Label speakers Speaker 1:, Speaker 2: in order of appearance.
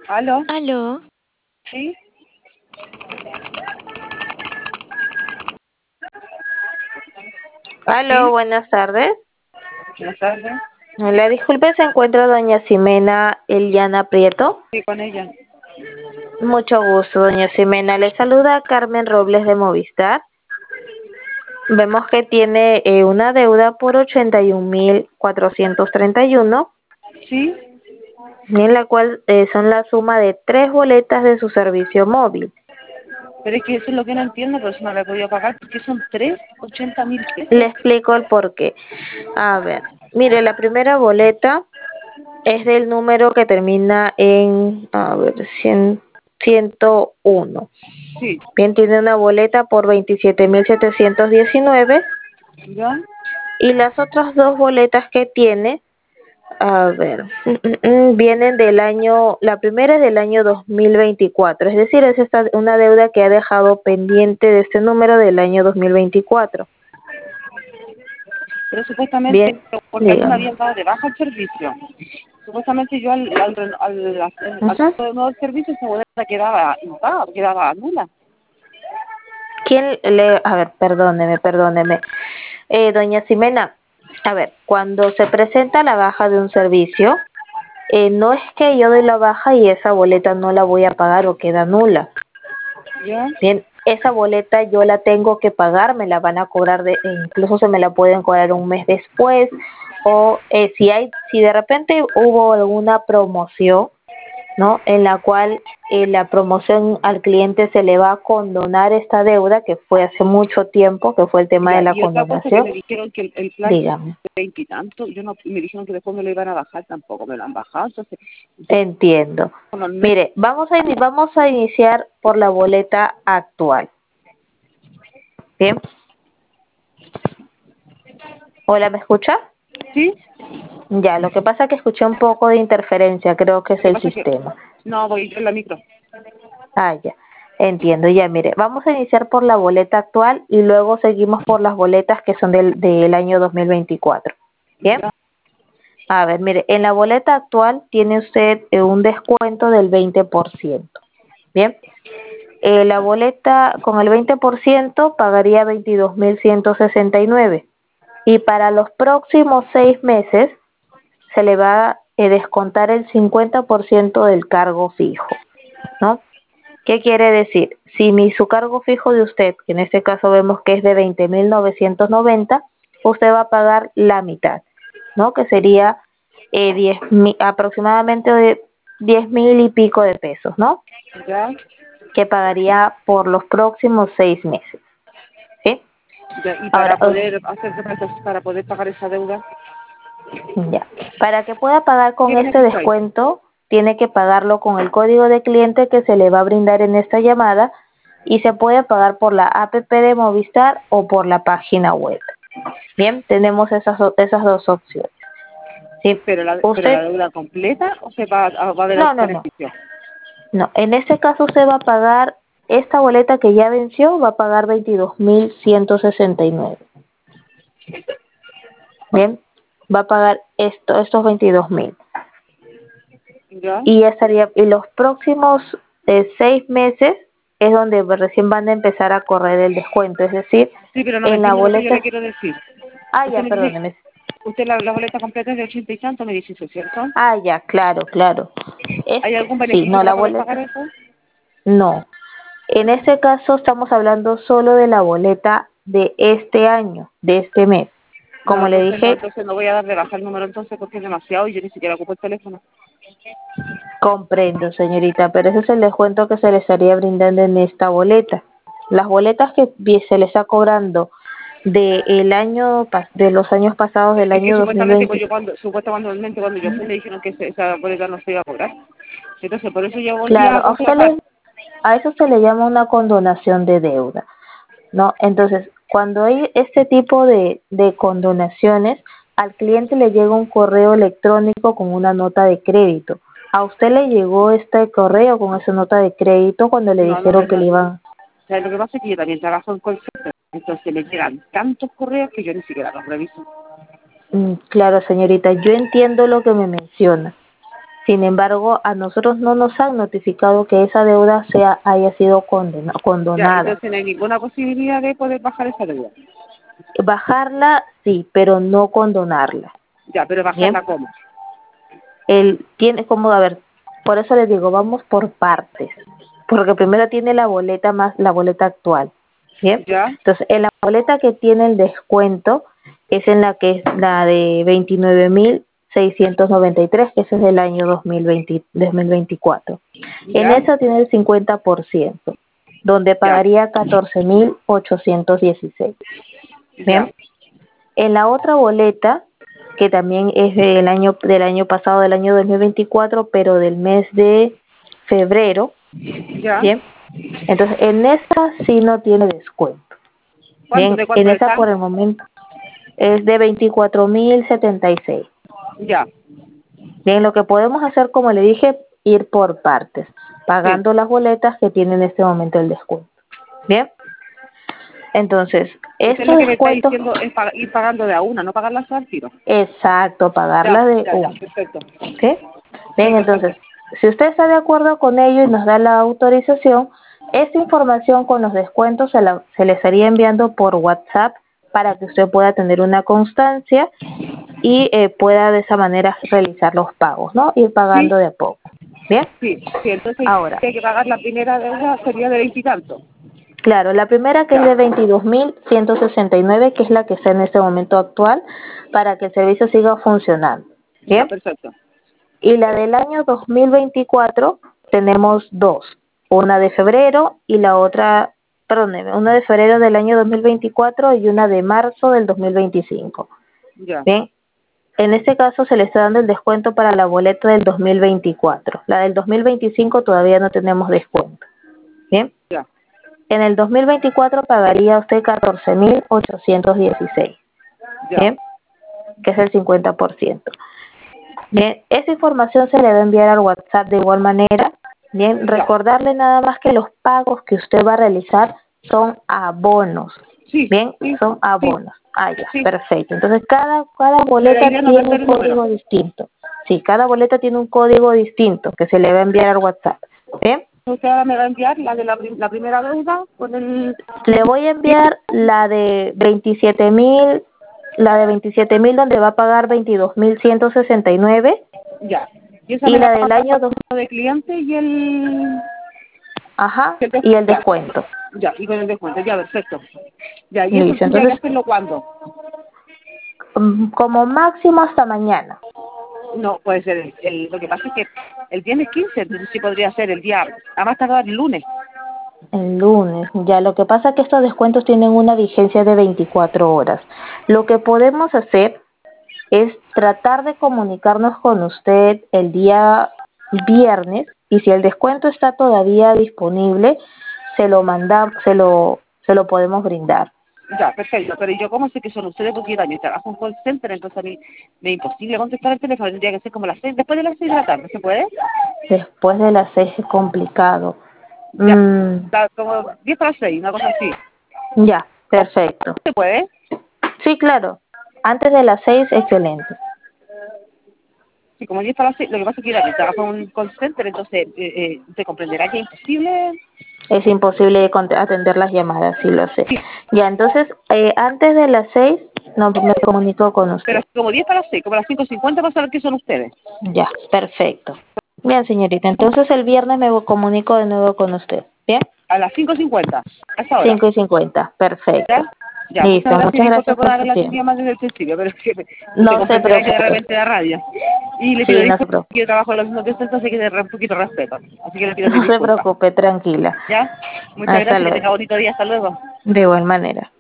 Speaker 1: ¿Aló?
Speaker 2: Aló,
Speaker 1: ¿Sí?
Speaker 3: Aló,
Speaker 1: ¿Sí?
Speaker 3: buenas tardes.
Speaker 1: Buenas tardes.
Speaker 3: La disculpe, ¿se encuentra doña Ximena Eliana Prieto?
Speaker 1: Sí, con ella.
Speaker 3: Mucho gusto, doña Ximena. Le saluda Carmen Robles de Movistar. Vemos que tiene una deuda por 81.431,
Speaker 1: ¿Sí?
Speaker 3: en la cual son la suma de 3 boletas de su servicio móvil.
Speaker 1: Pero es que eso es lo que no entiendo, por eso no la he podido pagar, porque son 80.000
Speaker 3: Le
Speaker 1: pesos.
Speaker 3: explico el porqué. A ver, mire, la primera boleta es del número que termina en, a ver, 101.
Speaker 1: Sí.
Speaker 3: Bien, tiene una boleta por 27.719
Speaker 1: ¿Ya?
Speaker 3: y las otras 2 boletas que tiene, a ver, vienen del año, la primera es del año 2024, es decir, es una deuda que ha dejado pendiente de este número del año 2024.
Speaker 1: Pero supuestamente,
Speaker 3: Bien,
Speaker 1: porque a mí me
Speaker 3: dígame.
Speaker 1: habían dado de baja el servicio. Supuestamente yo al
Speaker 3: Ujú.
Speaker 1: nuevo servicio esa boleta quedaba impagada, quedaba nula.
Speaker 3: ¿Quién le, a ver, perdóneme. Doña Ximena, a ver, cuando se presenta la baja de un servicio, no es que yo doy la baja y esa boleta no la voy a pagar o queda nula.
Speaker 1: ¿Ya?
Speaker 3: Bien, esa boleta yo la tengo que pagar, me la van a cobrar, incluso se me la pueden cobrar un mes después, o si de repente hubo alguna promoción, ¿no? En la cual la promoción al cliente se le va a condonar esta deuda que fue hace mucho tiempo, que fue el tema de
Speaker 1: Ya.
Speaker 3: la
Speaker 1: Y otra cosa que
Speaker 3: condonación.
Speaker 1: me dijeron que el plan
Speaker 3: Dígame.
Speaker 1: de 20 y tanto, yo no, me dijeron que después me lo iban a bajar, tampoco me lo han bajado, entonces yo
Speaker 3: Entiendo.
Speaker 1: normalmente,
Speaker 3: Mire, vamos a iniciar por la boleta actual. Bien. Hola, ¿me escucha?
Speaker 1: ¿sí?
Speaker 3: Ya, lo que pasa es que escuché un poco de interferencia, creo que
Speaker 1: Lo
Speaker 3: es
Speaker 1: que
Speaker 3: el
Speaker 1: pasa es que,
Speaker 3: sistema.
Speaker 1: no, voy en la micro.
Speaker 3: Ah, ya. Entiendo, ya, mire, vamos a iniciar por la boleta actual y luego seguimos por las boletas que son del año 2024. Bien.
Speaker 1: Ya,
Speaker 3: A ver, mire, en la boleta actual tiene usted un descuento del 20%. Bien. La boleta con el 20% pagaría 22.169 y para los próximos 6 meses se le va a descontar el 50% del cargo fijo, ¿no? ¿Qué quiere decir? Si su cargo fijo de usted, que en este caso vemos que es de 20.990, usted va a pagar la mitad, ¿no? Que sería aproximadamente de 10.000 y pico de pesos, ¿no?
Speaker 1: ya,
Speaker 3: Que pagaría por los próximos 6 meses, ¿sí?
Speaker 1: ya. Y para
Speaker 3: Ahora,
Speaker 1: poder hacer para poder pagar esa deuda,
Speaker 3: ya, para que pueda pagar con
Speaker 1: ¿qué
Speaker 3: este
Speaker 1: necesitáis?
Speaker 3: descuento, tiene que pagarlo con el código de cliente que se le va a brindar en esta llamada y se puede pagar por la app de Movistar o por la página web. Bien, tenemos esas 2 opciones. ¿Sí?
Speaker 1: Pero la
Speaker 3: Usted,
Speaker 1: deuda completa o se va a ver
Speaker 3: no,
Speaker 1: algún
Speaker 3: no, no,
Speaker 1: beneficio.
Speaker 3: no. En este caso usted va a pagar esta boleta que ya venció, va a pagar 22.169. Bien, va a pagar estos 22.000.
Speaker 1: Ya,
Speaker 3: Y ya estaría, y los próximos 6 meses es donde recién van a empezar a correr el descuento, es decir,
Speaker 1: sí, pero no me
Speaker 3: en la
Speaker 1: entiende lo que yo le
Speaker 3: boleta,
Speaker 1: quiero decir. Usted
Speaker 3: ya,
Speaker 1: me dice,
Speaker 3: perdóneme,
Speaker 1: usted la boleta completa es de 80 y tanto, me dice eso, ¿cierto?
Speaker 3: ya, claro,
Speaker 1: ¿Hay algún
Speaker 3: sí,
Speaker 1: beneficio
Speaker 3: no, la
Speaker 1: para poder pagar
Speaker 3: boleta,
Speaker 1: eso?
Speaker 3: no, en este caso estamos hablando solo de la boleta de este año, de este mes, como le dije,
Speaker 1: Entonces no voy a dar de baja el número entonces porque es demasiado y yo ni siquiera ocupo el teléfono.
Speaker 3: comprendo, señorita, pero ese es el descuento que se le estaría brindando en esta boleta. Las boletas que se le está cobrando de los años pasados del
Speaker 1: Es que
Speaker 3: año
Speaker 1: supuestamente
Speaker 3: 2020.
Speaker 1: supuestamente cuando yo fui me dijeron que esa boleta no se iba a cobrar. Entonces por eso yo volví
Speaker 3: Claro,
Speaker 1: a contratar.
Speaker 3: a eso se le llama una condonación de deuda, ¿no? Entonces, cuando hay este tipo de condonaciones, al cliente le llega un correo electrónico con una nota de crédito. ¿A usted le llegó este correo con esa nota de crédito cuando le
Speaker 1: No,
Speaker 3: dijeron que le iban?
Speaker 1: o sea, lo que pasa es que yo también trabajo en call center, entonces me llegan tantos correos que yo ni siquiera los reviso.
Speaker 3: Claro, señorita, yo entiendo lo que me menciona, Sin embargo, a nosotros no nos han notificado que esa deuda haya sido
Speaker 1: Ya,
Speaker 3: condonada.
Speaker 1: entonces no hay ninguna posibilidad de poder bajar esa deuda.
Speaker 3: Bajarla sí, pero no condonarla.
Speaker 1: Ya, pero
Speaker 3: Bien,
Speaker 1: bajarla cómo.
Speaker 3: él tiene como, a ver, por eso les digo, vamos por partes, porque primero tiene la boleta más la boleta actual. Bien,
Speaker 1: Ya,
Speaker 3: entonces en la boleta que tiene el descuento es en la que es la de 29.693, que ese es del año 2024. En
Speaker 1: ya,
Speaker 3: esa tiene el 50%, donde
Speaker 1: ya,
Speaker 3: pagaría 14.816.
Speaker 1: ya,
Speaker 3: Bien, en la otra boleta, que también es del año pasado, del año 2024, pero del mes de febrero,
Speaker 1: ya.
Speaker 3: bien, entonces en esa sí no tiene descuento.
Speaker 1: ¿Cuánto,
Speaker 3: Bien,
Speaker 1: de
Speaker 3: en
Speaker 1: cuánto
Speaker 3: esa
Speaker 1: está?
Speaker 3: por el momento es de 24.076.
Speaker 1: Ya,
Speaker 3: Bien, lo que podemos hacer, como le dije, ir por partes,
Speaker 1: sí.
Speaker 3: pagando las boletas que tienen en este momento el descuento. Bien, entonces,
Speaker 1: Usted lo
Speaker 3: estos
Speaker 1: que me está
Speaker 3: descuentos,
Speaker 1: diciendo es ir pagando de a una, no pagarlas al tiro.
Speaker 3: exacto,
Speaker 1: Ya,
Speaker 3: pagarlas de
Speaker 1: ya, ya,
Speaker 3: uno.
Speaker 1: perfecto.
Speaker 3: ¿Sí?
Speaker 1: Sí,
Speaker 3: Bien,
Speaker 1: perfecto.
Speaker 3: entonces, si usted está de acuerdo con ello y nos da la autorización, esta información con los descuentos se le estaría enviando por WhatsApp para que usted pueda tener una constancia y pueda de esa manera realizar los pagos, ¿no? Ir
Speaker 1: Sí,
Speaker 3: pagando de a poco. Bien,
Speaker 1: sí, sí, entonces
Speaker 3: ahora,
Speaker 1: hay que pagar la primera deuda, sería de 20 y tanto.
Speaker 3: claro, la primera que es
Speaker 1: Ya,
Speaker 3: de 22.169, que es la que está en este momento actual, para que el servicio siga funcionando.
Speaker 1: ya,
Speaker 3: Bien,
Speaker 1: perfecto.
Speaker 3: y la del año 2024 tenemos dos, una de febrero y la otra, perdón, una de febrero del año 2024 y una de marzo del 2025.
Speaker 1: Ya,
Speaker 3: Bien, en este caso se le está dando el descuento para la boleta del 2024. La del 2025 todavía no tenemos descuento. Bien,
Speaker 1: ya,
Speaker 3: en el 2024 pagaría usted 14.816.
Speaker 1: ya,
Speaker 3: Bien, que es el 50%. Bien, esa información se le va a enviar al WhatsApp de igual manera. Bien,
Speaker 1: ya.
Speaker 3: recordarle nada más que los pagos que usted va a realizar son abonos.
Speaker 1: Sí,
Speaker 3: Bien,
Speaker 1: sí,
Speaker 3: son
Speaker 1: sí,
Speaker 3: abonos. Ah, ya,
Speaker 1: sí.
Speaker 3: perfecto. Entonces cada
Speaker 1: De la
Speaker 3: boleta
Speaker 1: idea no
Speaker 3: tiene un
Speaker 1: perder el número.
Speaker 3: código distinto. Sí, cada boleta tiene un código distinto que se le va a enviar al WhatsApp. Bien,
Speaker 1: Usted ahora me va a enviar la de la primera deuda con el...
Speaker 3: le voy a enviar la de 27.000 donde va a pagar 22.169
Speaker 1: Ya. Y esa
Speaker 3: y
Speaker 1: me la
Speaker 3: la
Speaker 1: va a
Speaker 3: del
Speaker 1: pasar
Speaker 3: año
Speaker 1: con el de cliente y el...
Speaker 3: ajá, y el
Speaker 1: Ya,
Speaker 3: descuento.
Speaker 1: ya, y con el descuento, ya, perfecto. Ya, y eso
Speaker 3: Listo,
Speaker 1: tendría que
Speaker 3: entonces,
Speaker 1: hacerlo cuando.
Speaker 3: como máximo hasta mañana,
Speaker 1: No, puede ser lo que pasa es que el viernes 15, entonces sí podría ser el día, a más tardar el lunes.
Speaker 3: el lunes. Ya, lo que pasa es que estos descuentos tienen una vigencia de 24 horas. Lo que podemos hacer es tratar de comunicarnos con usted el día viernes y si el descuento está todavía disponible, se lo podemos brindar.
Speaker 1: Ya, perfecto, pero yo cómo sé que son ustedes porque yo también trabajo en call center, entonces a mí me es imposible contestar el teléfono, tendría que ser como las 6, después de las 6 de la tarde, ¿se puede?
Speaker 3: Después de las 6 es complicado.
Speaker 1: Ya,
Speaker 3: Mm,
Speaker 1: como 10 para las 6, una cosa así.
Speaker 3: ya,
Speaker 1: ¿O
Speaker 3: perfecto.
Speaker 1: se puede?
Speaker 3: Sí, claro. Antes de las 6, excelente.
Speaker 1: Sí, como 10 para las 6, lo que pasa es que yo también trabajo en un call center, entonces usted comprenderá que es imposible.
Speaker 3: Es imposible atender las llamadas, sí lo sé.
Speaker 1: Sí,
Speaker 3: Ya, entonces, antes de las 6, no, me comunico con
Speaker 1: pero
Speaker 3: usted.
Speaker 1: como 10 para las 6, como las 5:50 para saber qué son ustedes.
Speaker 3: Ya, perfecto. Bien, señorita, entonces el viernes me comunico de nuevo con usted. Bien,
Speaker 1: A las 5:50, a esa hora.
Speaker 3: 5:50,
Speaker 1: ¿Ya?
Speaker 3: perfecto.
Speaker 1: Ya, muchas
Speaker 3: Listo,
Speaker 1: gracias y
Speaker 3: muchas
Speaker 1: disculpe
Speaker 3: gracias
Speaker 1: por
Speaker 3: por su
Speaker 1: haberla
Speaker 3: tiempo.
Speaker 1: atendido más desde el principio, pero es que usted
Speaker 3: No se
Speaker 1: comprenderá que de
Speaker 3: preocupe.
Speaker 1: repente da rabia. Y le pido
Speaker 3: Sí, no se
Speaker 1: disculpas
Speaker 3: preocupe.
Speaker 1: porque yo trabajo en los mismos que usted, entonces hay que tener un poquito de respeto. Así que le pido mis
Speaker 3: No se
Speaker 1: disculpas.
Speaker 3: preocupe, tranquila.
Speaker 1: ¿Ya? Muchas
Speaker 3: Hasta
Speaker 1: gracias, que tenga
Speaker 3: luego.
Speaker 1: bonito día, hasta luego.
Speaker 3: De igual manera.